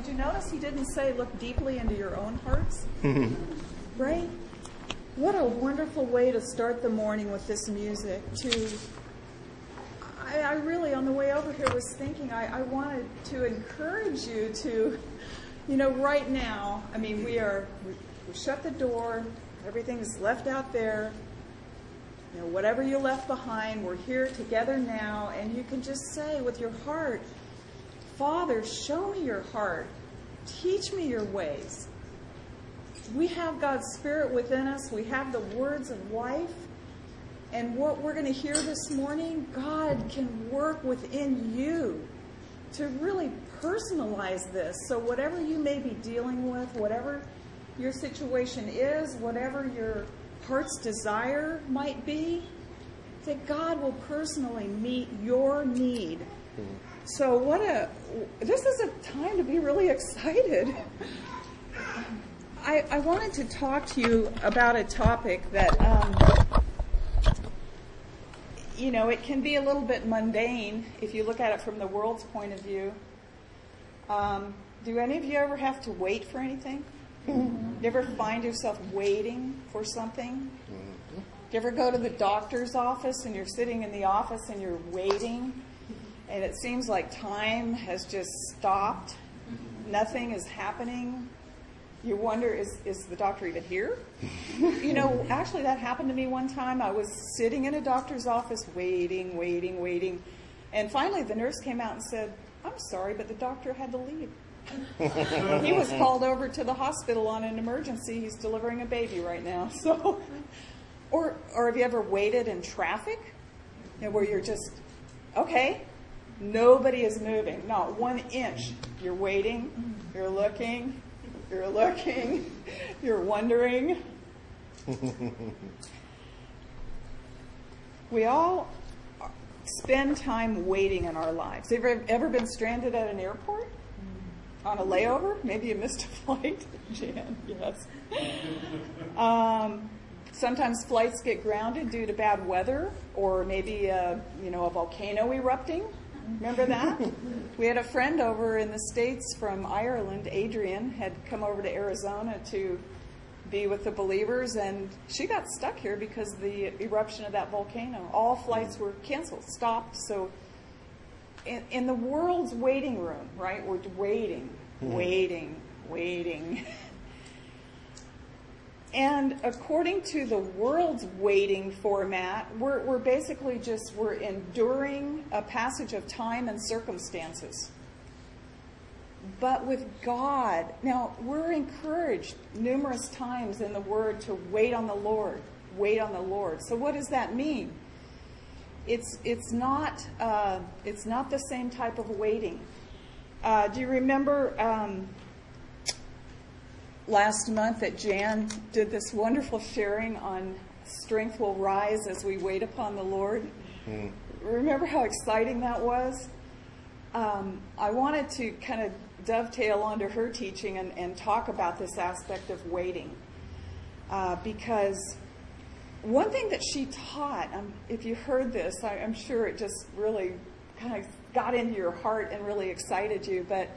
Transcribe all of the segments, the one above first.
did you notice he didn't say look deeply into your own hearts? Right? What a wonderful way to start the morning with this music. I really, on the way over here, was thinking I wanted to encourage you to, right now, we shut the door, everything is left out there. Whatever you left behind, we're here together now, and you can just say with your heart, Father, show me your heart. Teach me your ways. We have God's Spirit within us. We have the words of life. And what we're going to hear this morning, God can work within you to really personalize this. So whatever you may be dealing with, whatever your situation is, whatever your heart's desire might be, that God will personally meet your need. So this is a time to be really excited. I wanted to talk to you about a topic that, it can be a little bit mundane if you look at it from the world's point of view. Do any of you ever have to wait for anything? You ever find yourself waiting for something? Do you ever go to the doctor's office and you're sitting in the office and you're waiting and it seems like time has just stopped? Nothing is happening. You wonder, is the doctor even here? Actually that happened to me one time. I was sitting in a doctor's office waiting. And finally the nurse came out and said, I'm sorry, but the doctor had to leave. He was called over to the hospital on an emergency. He's delivering a baby right now. So, or have you ever waited in traffic, where you're just, okay, nobody is moving, not 1 inch. You're waiting, you're looking, you're wondering. We all spend time waiting in our lives. Have you ever been stranded at an airport? On a layover? Maybe you missed a flight. Jan, yes. Sometimes flights get grounded due to bad weather, or maybe a volcano erupting. Remember that? We had a friend over in the States from Ireland, Adrian, had come over to Arizona to be with the believers, and she got stuck here because of the eruption of that volcano. All flights were canceled, stopped. So in the world's waiting room, right, we're waiting. And according to the world's waiting format, we're basically we're enduring a passage of time and circumstances. But with God, now we're encouraged numerous times in the Word to wait on the Lord. Wait on the Lord. So what does that mean? It's not the same type of waiting. Do you remember last month that Jan did this wonderful sharing on strength will rise as we wait upon the Lord? Remember how exciting that was? I wanted to kind of dovetail onto her teaching and talk about this aspect of waiting, because one thing that she taught, if you heard this, I'm sure it just really kind of got into your heart and really excited you, but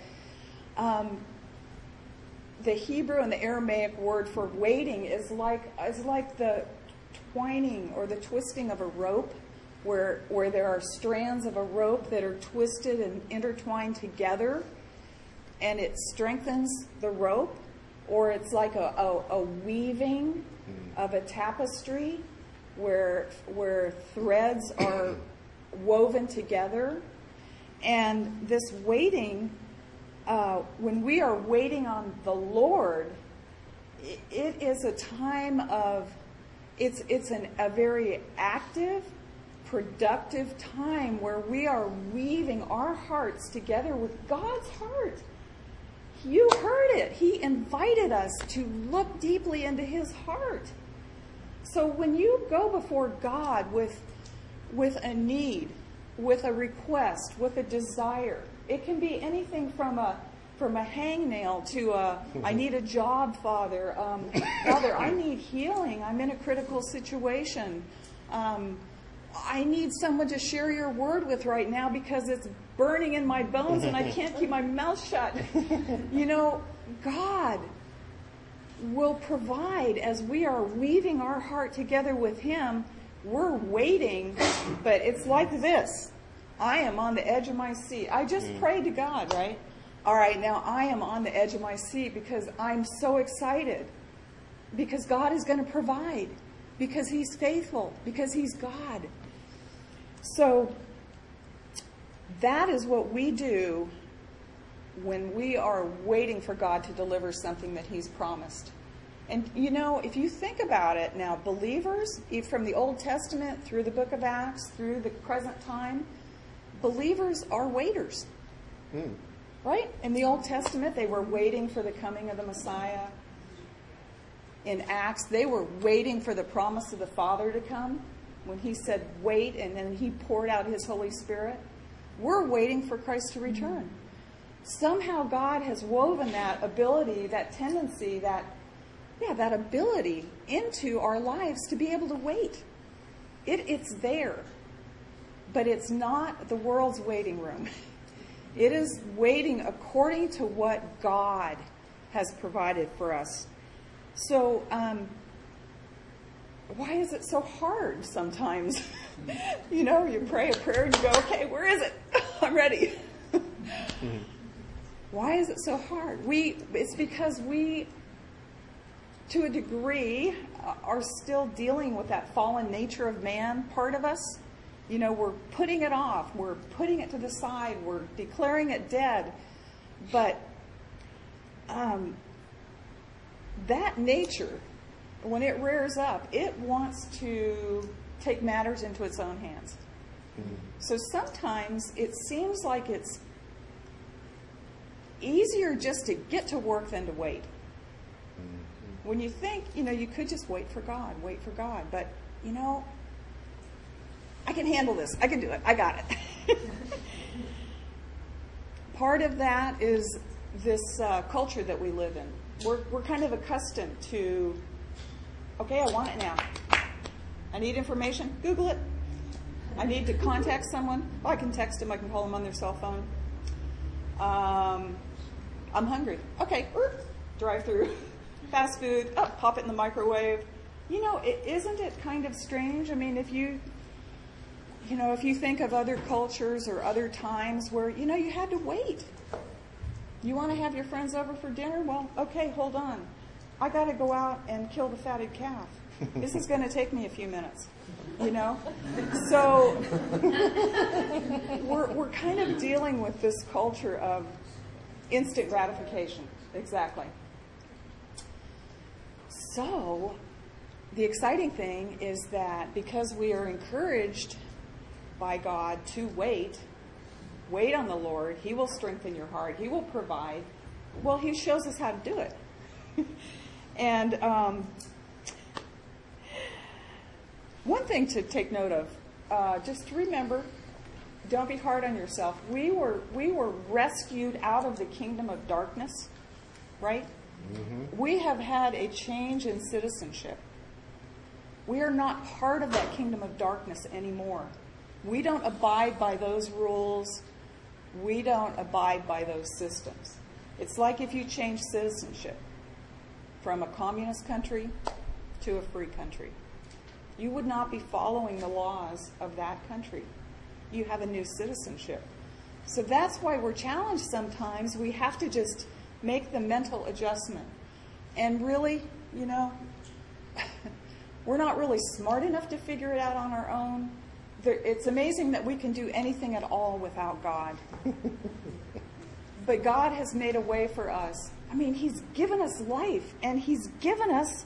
the Hebrew and the Aramaic word for waiting is like the twining or the twisting of a rope, where there are strands of a rope that are twisted and intertwined together, and it strengthens the rope, or it's like a weaving of a tapestry where threads are woven together. And this waiting, when we are waiting on the Lord, it is a time of, it's a very active, productive time where we are weaving our hearts together with God's heart. You heard it. He invited us to look deeply into His heart. So when you go before God with a need, with a request, with a desire, it can be anything from a hangnail to I need a job, Father. Father, I need healing. I'm in a critical situation. I need someone to share your word with right now because it's burning in my bones and I can't keep my mouth shut. You know, God will provide as we are weaving our heart together with Him. We're waiting, but it's like this. I am on the edge of my seat. I just prayed to God, right? All right, now I am on the edge of my seat because I'm so excited. Because God is going to provide. Because He's faithful. Because He's God. So, that is what we do when we are waiting for God to deliver something that He's promised. And, you know, if you think about it now, believers, from the Old Testament through the book of Acts, through the present time, believers are waiters. Right? In the Old Testament, they were waiting for the coming of the Messiah. In Acts, they were waiting for the promise of the Father to come. When He said, wait, and then He poured out His Holy Spirit. We're waiting for Christ to return. Somehow God has woven that ability, that tendency, that ability into our lives to be able to wait. It's there. But it's not the world's waiting room. It is waiting according to what God has provided for us. So, why is it so hard sometimes? You know, you pray a prayer and you go, okay, where is it? I'm ready. Why is it so hard? It's because we, to a degree, are still dealing with that fallen nature of man part of us. You know, we're putting it off. We're putting it to the side. We're declaring it dead. But that nature, when it rears up, it wants to take matters into its own hands. So sometimes it seems like it's easier just to get to work than to wait. When you think, you know, you could just wait for God. But, you know, I can handle this. I can do it. I got it. Part of that is this culture that we live in. We're kind of accustomed to, okay, I want it now. I need information. Google it. I need to contact someone. Oh, I can text them. I can call them on their cell phone. I'm hungry. Okay, drive through. Fast food. Oh, pop it in the microwave. You know, isn't it kind of strange? I mean, if you think of other cultures or other times where, you know, you had to wait. You want to have your friends over for dinner? Well, okay, hold on. I got to go out and kill the fatted calf. This is going to take me a few minutes, you know? So we're kind of dealing with this culture of instant gratification. Exactly. So the exciting thing is that because we are encouraged by God to wait on the Lord, He will strengthen your heart. He will provide. Well, He shows us how to do it. And one thing to take note of, just remember, don't be hard on yourself. We were rescued out of the kingdom of darkness, right? Mm-hmm. We have had a change in citizenship. We are not part of that kingdom of darkness anymore. We don't abide by those rules. We don't abide by those systems. It's like if you change citizenship from a communist country to a free country. You would not be following the laws of that country. You have a new citizenship. So that's why we're challenged sometimes. We have to just make the mental adjustment. And really, you know, we're not really smart enough to figure it out on our own. It's amazing that we can do anything at all without God. But God has made a way for us. I mean, He's given us life, and He's given us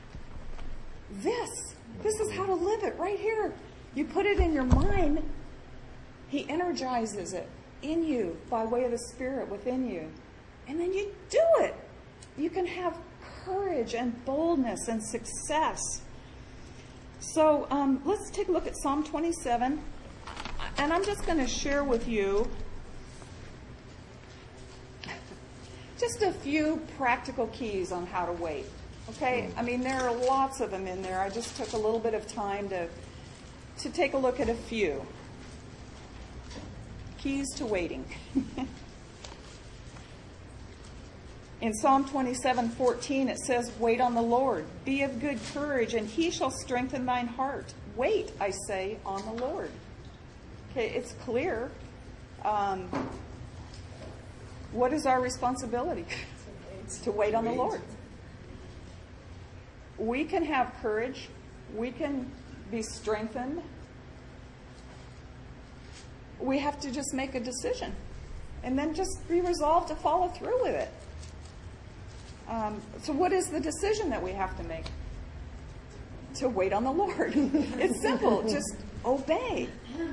this. This is how to live it right here. You put it in your mind. He energizes it in you by way of the Spirit within you. And then you do it. You can have courage and boldness and success. So let's take a look at Psalm 27. And I'm just going to share with you just a few practical keys on how to wait. Okay? I mean, there are lots of them in there. I just took a little bit of time to take a look at a few keys to waiting. In Psalm 27:14, it says, "Wait on the Lord. Be of good courage, and he shall strengthen thine heart. Wait, I say, on the Lord." Okay, it's clear. What is our responsibility? It's to wait on the Lord. We can have courage. We can be strengthened. We have to just make a decision and then just be resolved to follow through with it. So what is the decision that we have to make? To wait on the Lord. It's simple. Just obey.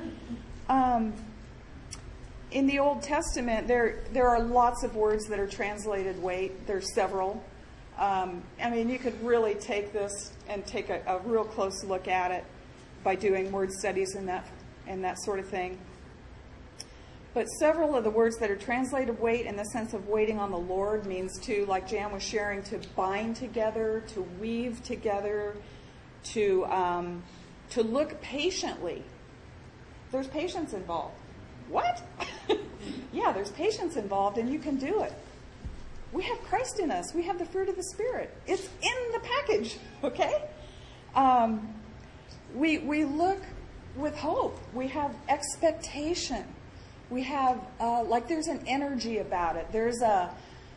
In the Old Testament, there are lots of words that are translated wait. There's several. You could really take this and take a real close look at it by doing word studies and that sort of thing. But several of the words that are translated wait in the sense of waiting on the Lord means to, like Jan was sharing, to bind together, to weave together, to look patiently. There's patience involved. What? Yeah, there's patience involved, and you can do it. We have Christ in us. We have the fruit of the Spirit. It's in the package, okay? We look with hope. We have expectation. We have, there's an energy about it. There's an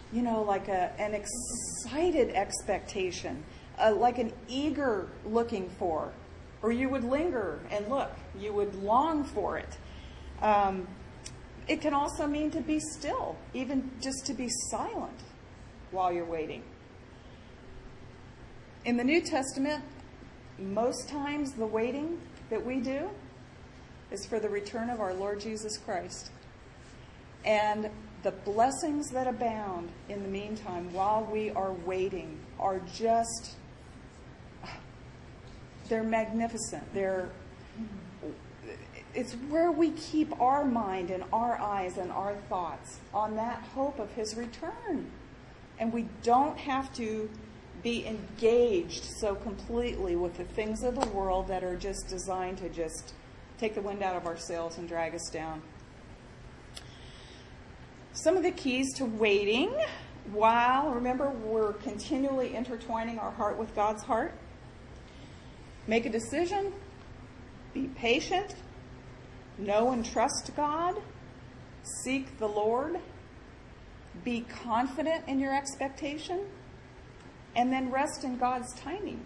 excited expectation, like an eager looking for. Or you would linger and look. You would long for it. It can also mean to be still, even just to be silent while you're waiting. In the New Testament, most times the waiting that we do is for the return of our Lord Jesus Christ. And the blessings that abound in the meantime while we are waiting are just, they're magnificent. It's where we keep our mind and our eyes and our thoughts on that hope of his return. And we don't have to be engaged so completely with the things of the world that are just designed to just take the wind out of our sails and drag us down. Some of the keys to waiting, remember, we're continually intertwining our heart with God's heart. Make a decision. Be patient. Know and trust God. Seek the Lord. Be confident in your expectation. And then rest in God's timing.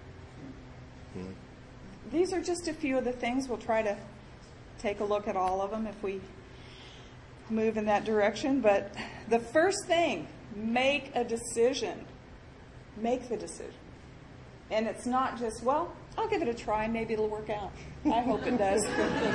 These are just a few of the things. We'll try to take a look at all of them if we move in that direction. But the first thing, make a decision. Make the decision. And it's not just, well, I'll give it a try. Maybe it'll work out. I hope it does.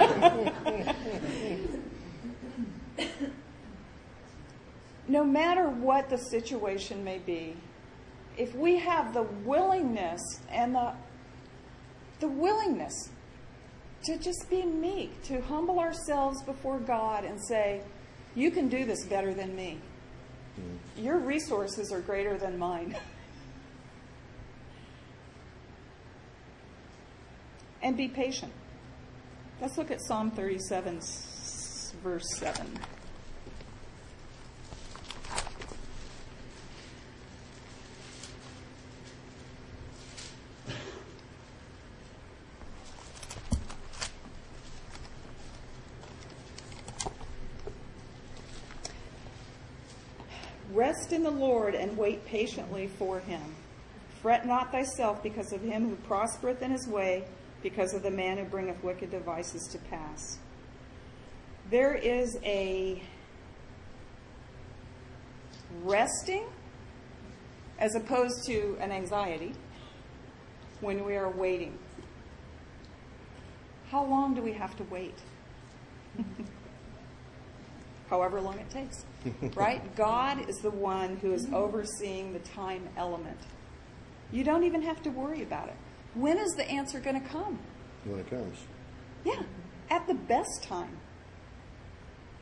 No matter what the situation may be, if we have the willingness and the willingness to just be meek, to humble ourselves before God and say, you can do this better than me. Your resources are greater than mine. And be patient. Let's look at Psalm 37, verse 7. Rest in the Lord and wait patiently for him. Fret not thyself because of him who prospereth in his way, because of the man who bringeth wicked devices to pass. There is a resting as opposed to an anxiety when we are waiting. How long do we have to wait? However long it takes, right? God is the one who is overseeing the time element. You don't even have to worry about it. When is the answer going to come? When it comes. Yeah, at the best time.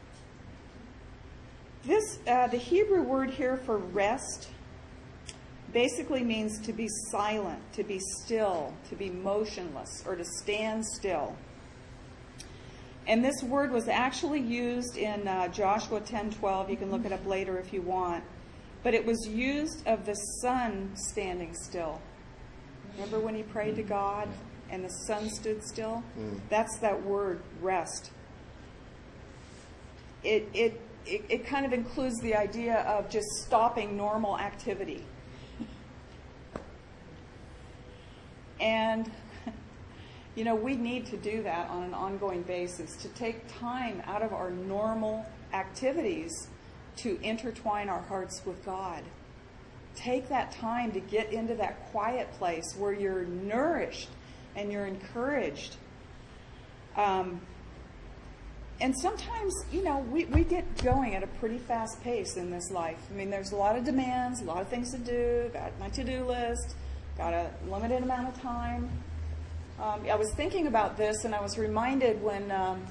The Hebrew word here for rest basically means to be silent, to be still, to be motionless, or to stand still. And this word was actually used in Joshua 10:12. You can look it up later if you want. But it was used of the sun standing still. Remember when he prayed to God and the sun stood still? That's that word, rest. It kind of includes the idea of just stopping normal activity. And, you know, we need to do that on an ongoing basis, to take time out of our normal activities to intertwine our hearts with God. Take that time to get into that quiet place where you're nourished and you're encouraged. And sometimes, you know, we get going at a pretty fast pace in this life. I mean, there's a lot of demands, a lot of things to do, got my to-do list, got a limited amount of time. I was thinking about this, and I was reminded when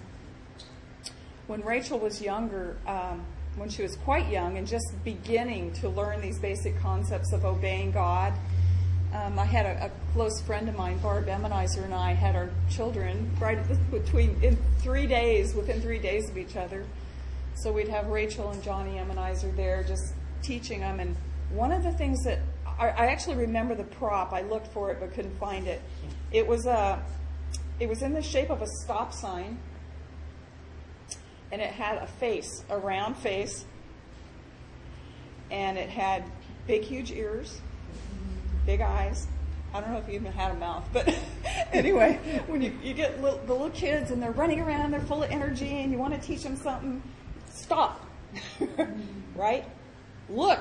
Rachel was younger, when she was quite young and just beginning to learn these basic concepts of obeying God. I had a close friend of mine, Barb Emmenizer, and I had our children right within 3 days of each other. So we'd have Rachel and Johnny Emmenizer there just teaching them. And one of the things that I actually remember the prop. I looked for it but couldn't find it. It was in the shape of a stop sign, and it had a face, a round face, and it had big, huge ears, big eyes. I don't know if you even had a mouth, but anyway, when you get the little kids and they're running around, they're full of energy, and you want to teach them something, stop, right? Look,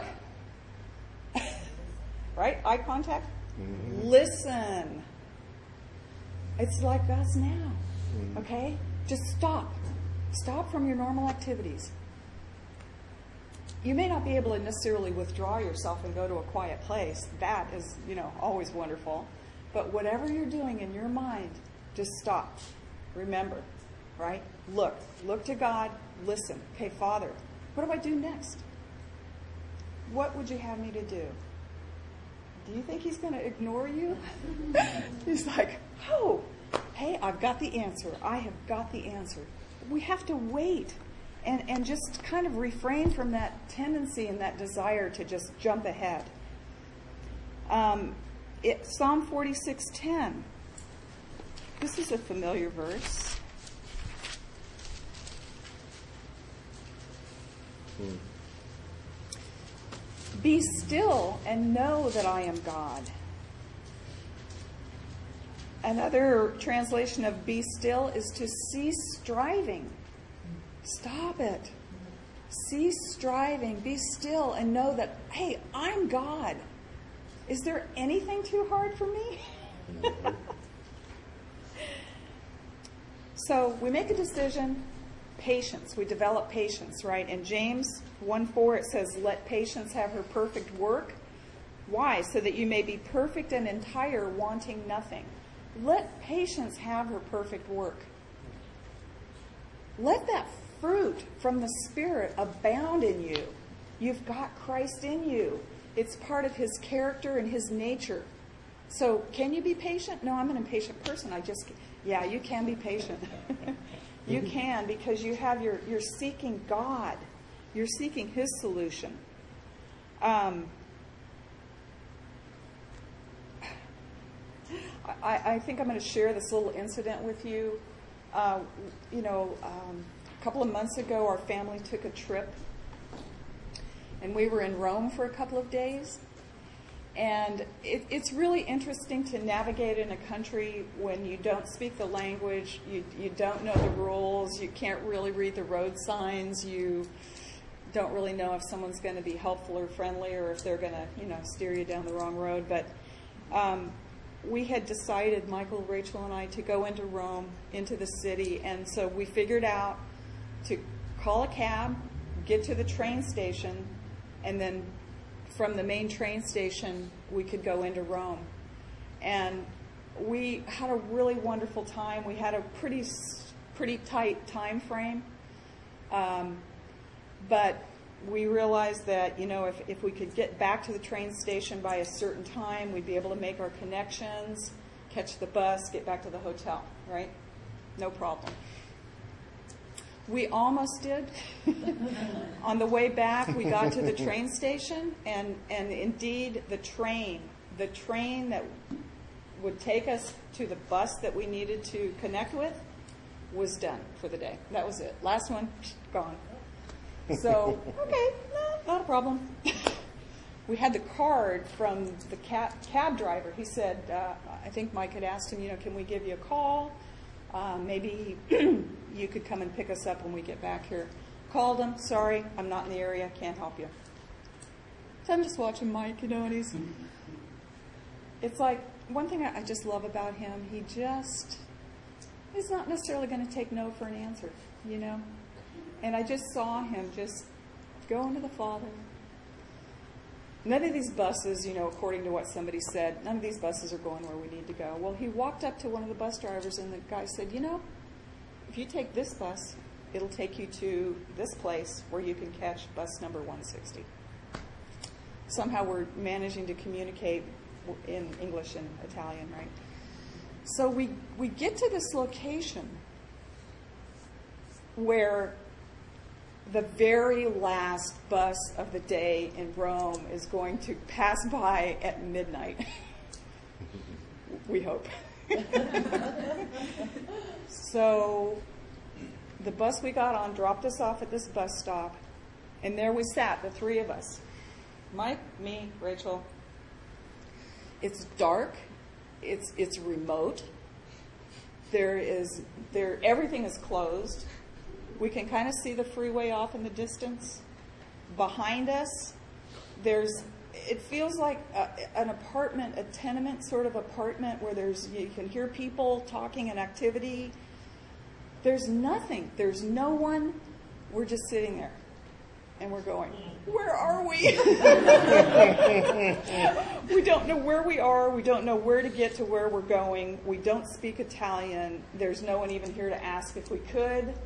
right? Eye contact. Mm-hmm. Listen. It's like us now, okay? Just stop. Stop from your normal activities. You may not be able to necessarily withdraw yourself and go to a quiet place. That is, always wonderful. But whatever you're doing in your mind, just stop. Remember, right? Look to God. Listen. Okay, Father, what do I do next? What would you have me to do? Do you think he's going to ignore you? He's like, oh, hey, I've got the answer. I have got the answer. We have to wait and just kind of refrain from that tendency and that desire to just jump ahead. Psalm 46:10. This is a familiar verse. Be still and know that I am God. Another translation of be still is to cease striving. Stop it. Cease striving. Be still and know that, hey, I'm God. Is there anything too hard for me? So we make a decision. Patience. We develop patience, right? In James 1:4 it says, let patience have her perfect work. Why? So that you may be perfect and entire, wanting nothing. Let patience have her perfect work. Let that fruit from the Spirit abound in you. You've got Christ in you. It's part of His character and His nature. So can you be patient? No, I'm an impatient person. You can be patient. You can, because you're seeking God. You're seeking His solution. I think I'm going to share this little incident with you. A couple of months ago, our family took a trip, and we were in Rome for a couple of days. And it's really interesting to navigate in a country when you don't speak the language, you don't know the rules, you can't really read the road signs, you don't really know if someone's going to be helpful or friendly, or if they're going to, steer you down the wrong road. But we had decided, Michael, Rachel, and I, to go into Rome, into the city, and so we figured out to call a cab, get to the train station, and then from the main train station, we could go into Rome. And we had a really wonderful time. We had a pretty tight time frame. But we realized that, if we could get back to the train station by a certain time, we'd be able to make our connections, catch the bus, get back to the hotel, right? No problem. We almost did. On the way back, we got to the train station, and indeed, the train that would take us to the bus that we needed to connect with was done for the day. That was it. Last one, gone. So, okay, not a problem. We had the card from the cab driver. He said, I think Mike had asked him, can we give you a call? Maybe you could come and pick us up when we get back here. Called him. Sorry, I'm not in the area. Can't help you. So I'm just watching Mike, and it's like, one thing I just love about him, he's not necessarily going to take no for an answer, And I just saw him just going to the Father. None of these buses, according to what somebody said, none of these buses are going where we need to go. Well, he walked up to one of the bus drivers, and the guy said, if you take this bus, it'll take you to this place where you can catch bus number 160. Somehow we're managing to communicate in English and Italian, right? So we get to this location where the very last bus of the day in Rome is going to pass by at midnight. We hope. So the bus we got on dropped us off at this bus stop, and there we sat, the three of us. Mike, me, Rachel. It's dark. It's remote. Everything is closed. We can kind of see the freeway off in the distance. Behind us, it feels like an apartment, a tenement sort of apartment where you can hear people talking and activity. There's nothing. There's no one. We're just sitting there. And we're going, where are we? We don't know where we are. We don't know where to get to where we're going. We don't speak Italian. There's no one even here to ask if we could.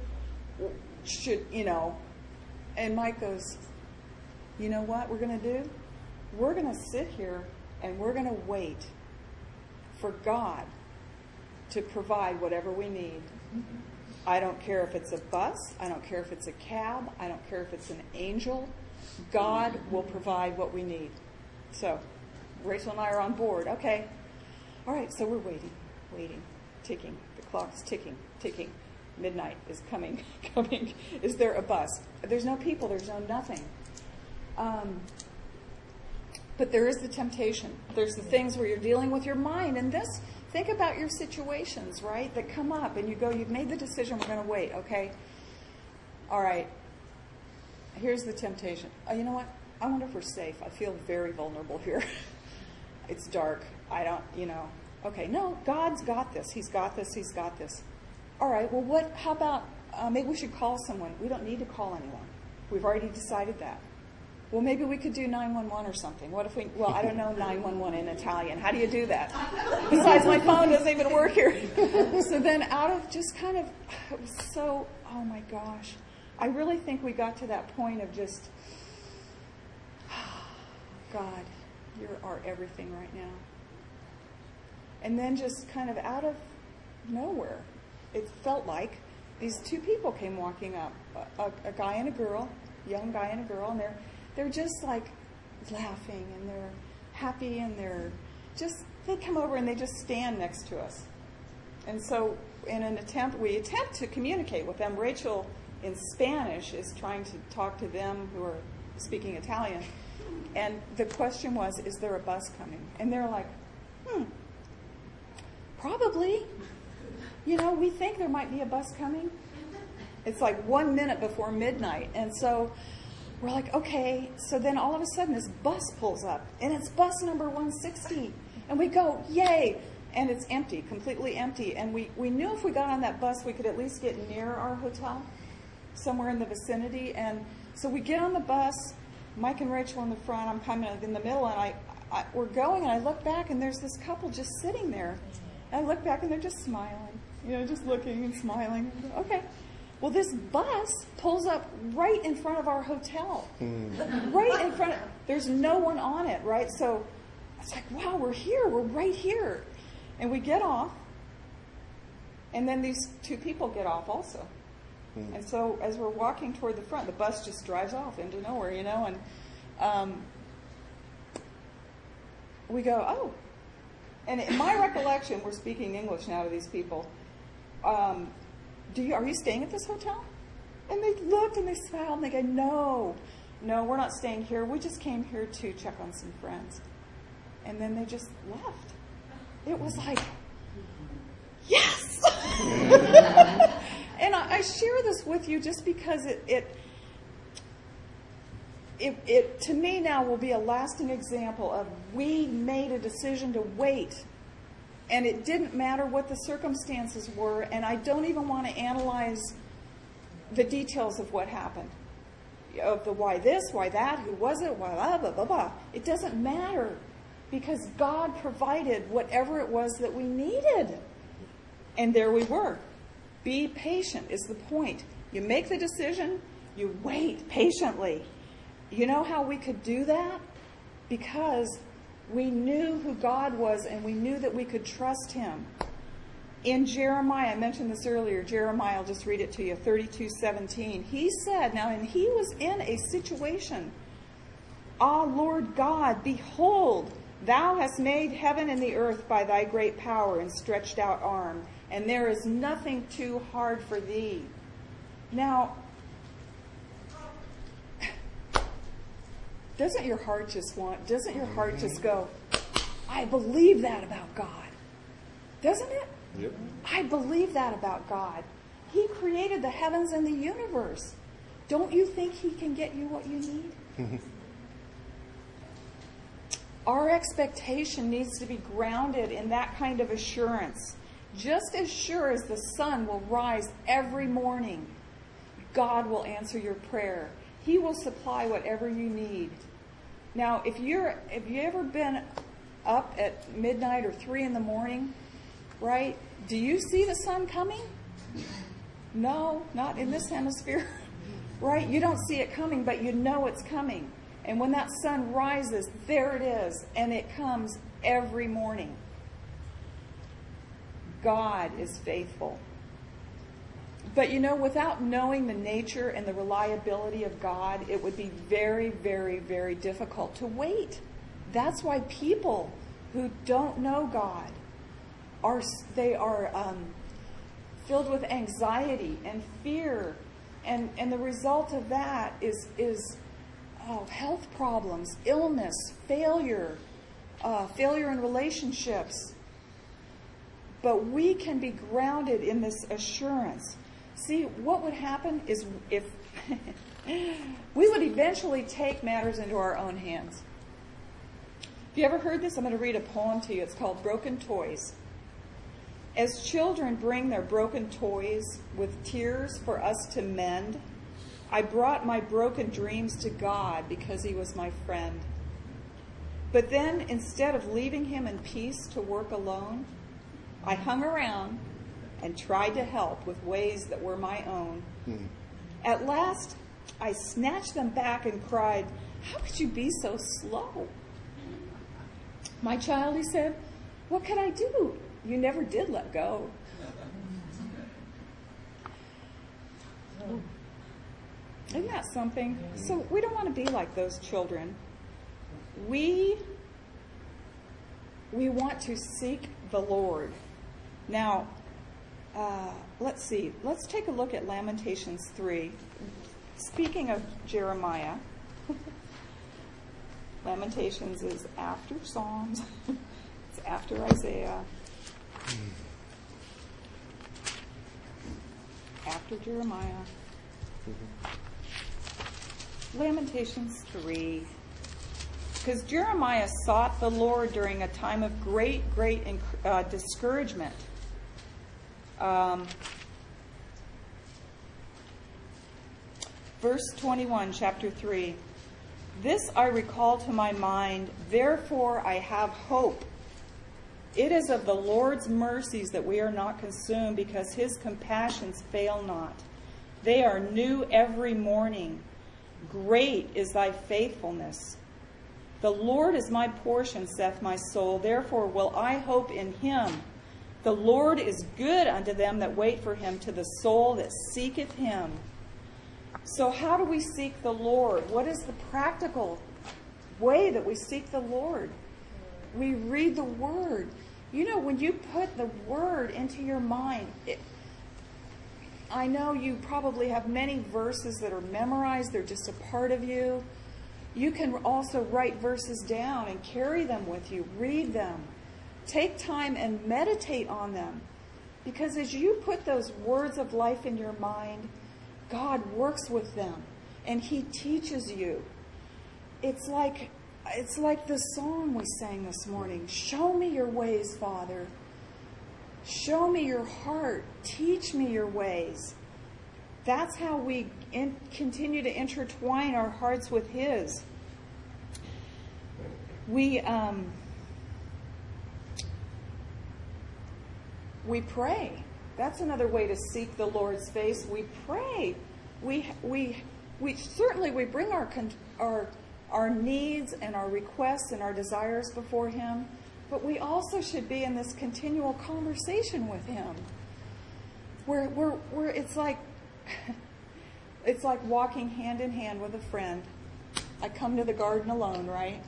And Mike goes, you know what we're going to do? We're going to sit here and we're going to wait for God to provide whatever we need. I don't care if it's a bus. I don't care if it's a cab. I don't care if it's an angel. God will provide what we need. So Rachel and I are on board. Okay. All right, so we're waiting, ticking. The clock's ticking. Midnight is coming. Is there a bus? There's no people. There's no nothing. But there is the temptation. There's the things where you're dealing with your mind. And think about your situations, right, that come up. And you've made the decision, we're going to wait, okay? All right. Here's the temptation. Oh, you know what? I wonder if we're safe. I feel very vulnerable here. It's dark. Okay, no, God's got this. He's got this. All right, well, how about, maybe we should call someone. We don't need to call anyone. We've already decided that. Well, maybe we could do 911 or something. What if I don't know 911 in Italian. How do you do that? Besides, my phone doesn't even work here. So then out of just kind of, it was so, oh my gosh. I really think we got to that point of just, God, you are everything right now. And then just kind of out of nowhere, it felt like these two people came walking up, a guy and a girl, young guy and a girl, and they're just like laughing and they're happy and they come over and they just stand next to us. And so we attempt to communicate with them. Rachel in Spanish is trying to talk to them who are speaking Italian. And the question was, is there a bus coming? And they're like, probably. We think there might be a bus coming. It's like 1 minute before midnight. And so we're like, okay. So then all of a sudden this bus pulls up. And it's bus number 160. And we go, yay. And it's empty, completely empty. And we knew if we got on that bus, we could at least get near our hotel, somewhere in the vicinity. And so we get on the bus, Mike and Rachel in the front, I'm kind of in the middle, and we're going, and I look back, and there's this couple just sitting there. And I look back, and they're just smiling, just looking and smiling. Okay. Well, this bus pulls up right in front of our hotel. Right in front of, there's no one on it, right? So it's like, wow, we're here. We're right here. And we get off. And then these two people get off also. And so as we're walking toward the front, the bus just drives off into nowhere, and we go, oh. And in my recollection, we're speaking English now to these people. Are you staying at this hotel? And they looked and they smiled and they go, no, we're not staying here. We just came here to check on some friends. And then they just left. It was like, yes! And I share this with you just because it to me now will be a lasting example of we made a decision to wait. And it didn't matter what the circumstances were, and I don't even want to analyze the details of what happened. Of the why this, why that, who was it, why blah, blah, blah, blah. It doesn't matter because God provided whatever it was that we needed. And there we were. Be patient is the point. You make the decision, you wait patiently. You know how we could do that? Because we knew who God was and we knew that we could trust him. In Jeremiah, I mentioned this earlier, Jeremiah, I'll just read it to you, 32:17. He said, now, and he was in a situation, Ah, Lord God, behold, thou hast made heaven and the earth by thy great power and stretched out arm, and there is nothing too hard for thee. Now, doesn't your heart just go, I believe that about God? Doesn't it? Yep. I believe that about God. He created the heavens and the universe. Don't you think he can get you what you need? Our expectation needs to be grounded in that kind of assurance. Just as sure as the sun will rise every morning, God will answer your prayer. He will supply whatever you need. Now, have you ever been up at midnight or 3 a.m, right? Do you see the sun coming? No, not in this hemisphere, right? You don't see it coming, but you know it's coming. And when that sun rises, there it is, and it comes every morning. God is faithful. But without knowing the nature and the reliability of God, it would be very, very, very difficult to wait. That's why people who don't know God are filled with anxiety and fear, and the result of that is health problems, illness, failure in relationships. But we can be grounded in this assurance. See, what would happen is if we would eventually take matters into our own hands. Have you ever heard this? I'm going to read a poem to you. It's called Broken Toys. As children bring their broken toys with tears for us to mend, I brought my broken dreams to God because he was my friend. But then, instead of leaving him in peace to work alone, I hung around and tried to help with ways that were my own. At last, I snatched them back and cried, how could you be so slow? My child, he said, what could I do? You never did let go. Isn't that something? So we don't want to be like those children. We want to seek the Lord. Now, let's see. Let's take a look at Lamentations 3. Speaking of Jeremiah, Lamentations is after Psalms. It's after Isaiah. After Jeremiah. Lamentations 3. Because Jeremiah sought the Lord during a time of great discouragement. Verse 21, chapter 3. This I recall to my mind, therefore I have hope. It is of the Lord's mercies that we are not consumed, because his compassions fail not. They are new every morning. Great is thy faithfulness. The Lord is my portion, saith my soul. Therefore will I hope in him. The Lord is good unto them that wait for him, to the soul that seeketh him. So how do we seek the Lord? What is the practical way that we seek the Lord? We read the Word. You know, when you put the Word into your mind, I know you probably have many verses that are memorized. They're just a part of you. You can also write verses down and carry them with you. Read them. Take time and meditate on them. Because as you put those words of life in your mind, God works with them. And He teaches you. It's like the song we sang this morning. Show me your ways, Father. Show me your heart. Teach me your ways. That's how we continue to intertwine our hearts with His. We pray. That's another way to seek the Lord's face. We pray. We certainly bring our needs and our requests and our desires before Him, but we also should be in this continual conversation with Him, where it's like walking hand in hand with a friend. I come to the garden alone, right?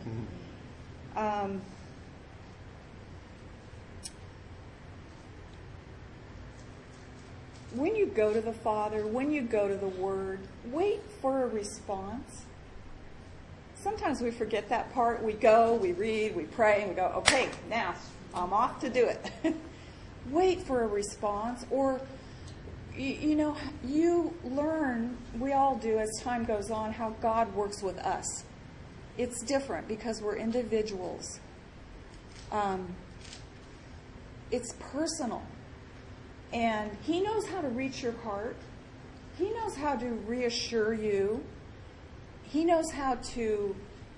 When you go to the Father, when you go to the Word, wait for a response. Sometimes we forget that part. We go, we read, we pray, and we go, okay, now I'm off to do it. Wait for a response. Or, you learn, we all do as time goes on, how God works with us. It's different because we're individuals. It's personal. And He knows how to reach your heart. He knows how to reassure you. He knows how to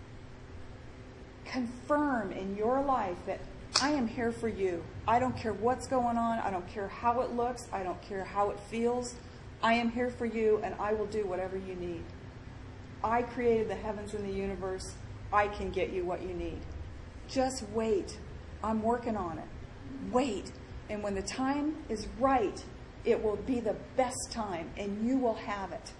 confirm in your life that I am here for you. I don't care what's going on. I don't care how it looks. I don't care how it feels. I am here for you, and I will do whatever you need. I created the heavens and the universe. I can get you what you need. Just wait. I'm working on it. Wait. And when the time is right, it will be the best time, and you will have it.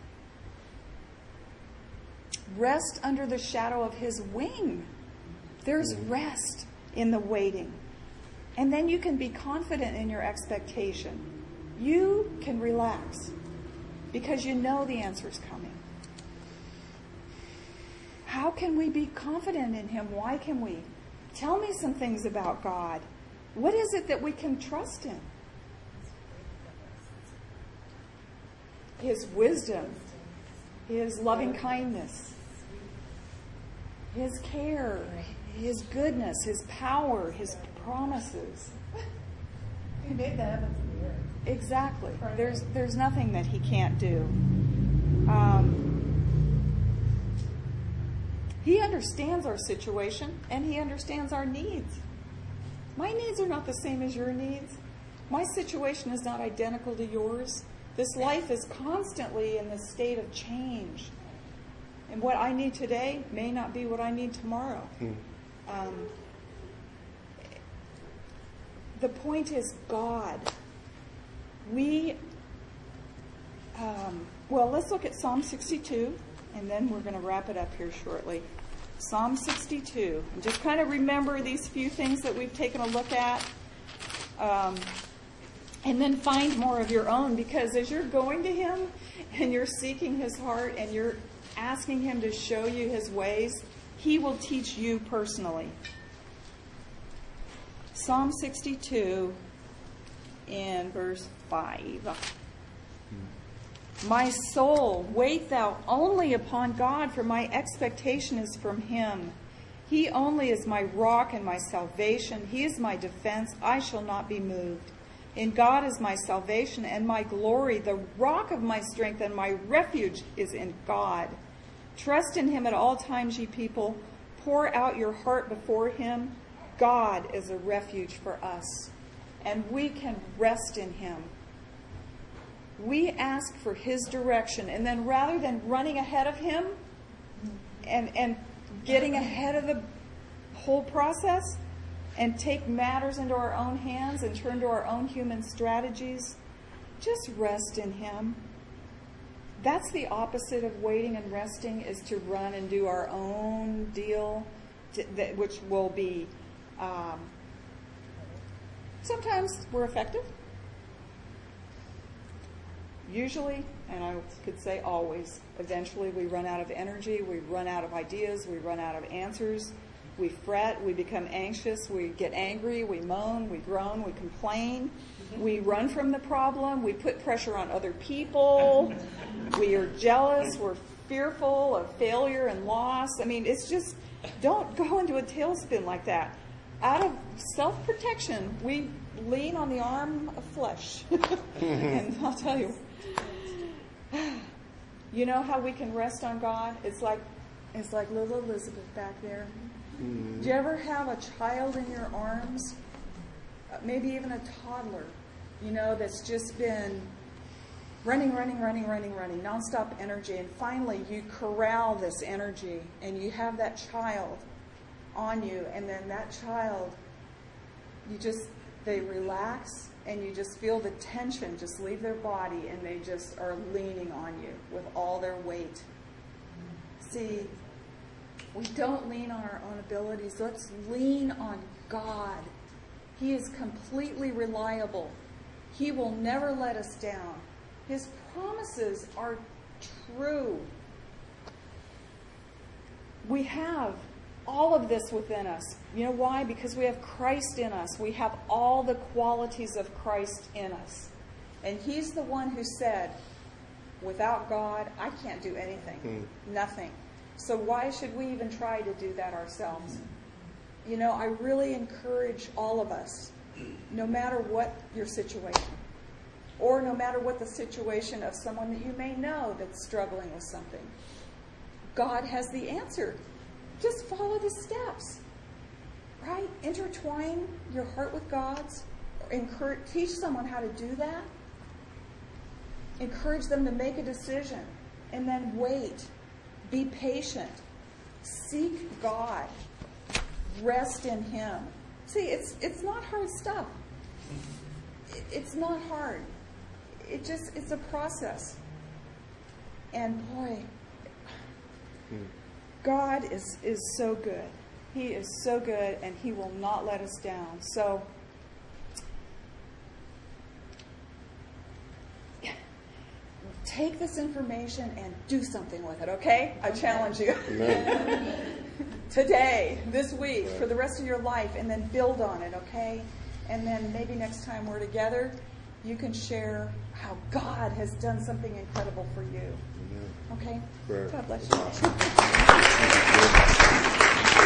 Rest under the shadow of His wing. There's rest in the waiting. And then you can be confident in your expectation. You can relax because you know the answer's coming. How can we be confident in Him? Why can we? Tell me some things about God. What is it that we can trust in? His wisdom, His loving kindness, His care, His goodness, His power, His promises. He made the heavens and the earth. Exactly. There's nothing that He can't do. He understands our situation, and He understands our needs. My needs are not the same as your needs. My situation is not identical to yours. This life is constantly in this state of change. And what I need today may not be what I need tomorrow. The point is God. Let's look at Psalm 62, and then we're going to wrap it up here shortly. Psalm 62. And just kind of remember these few things that we've taken a look at. And then find more of your own, because as you're going to Him and you're seeking His heart and you're asking Him to show you His ways, He will teach you personally. Psalm 62 in verse 5. My soul, wait thou only upon God, for my expectation is from Him. He only is my rock and my salvation. He is my defense. I shall not be moved. In God is my salvation and my glory. The rock of my strength and my refuge is in God. Trust in Him at all times, ye people. Pour out your heart before Him. God is a refuge for us. And we can rest in Him. We ask for His direction, and then rather than running ahead of Him and getting ahead of the whole process and take matters into our own hands and turn to our own human strategies, just rest in Him. That's the opposite of waiting and resting, is to run and do our own deal, which will be, sometimes we're effective. Usually, and I could say always, eventually we run out of energy, we run out of ideas, we run out of answers, we fret, we become anxious, we get angry, we moan, we groan, we complain, we run from the problem, we put pressure on other people, we are jealous, we're fearful of failure and loss. I mean, it's just, don't go into a tailspin like that. Out of self-protection, we lean on the arm of flesh. And I'll tell you, you know how we can rest on God? It's like little Elizabeth back there. Do you ever have a child in your arms, maybe even a toddler, that's just been running, nonstop energy, and finally you corral this energy and you have that child on you, and then that child, they relax, and you just feel the tension just leave their body, and they just are leaning on you with all their weight. See, we don't lean on our own abilities. Let's lean on God. He is completely reliable. He will never let us down. His promises are true. We have all of this within us. You know why? Because we have Christ in us. We have all the qualities of Christ in us. And He's the one who said, without God, I can't do anything. Nothing. So why should we even try to do that ourselves? I really encourage all of us, no matter what your situation, or no matter what the situation of someone that you may know that's struggling with something, God has the answer. Just follow the steps, right? Intertwine your heart with God's. Teach someone how to do that. Encourage them to make a decision, and then wait. Be patient. Seek God. Rest in Him. See, it's not hard stuff. It's not hard. It's a process. And boy, God is so good. He is so good, and He will not let us down. So, take this information and do something with it, okay? I challenge you. Today, this week, for the rest of your life, and then build on it, okay? And then maybe next time we're together, you can share how God has done something incredible for you. Okay? God bless you.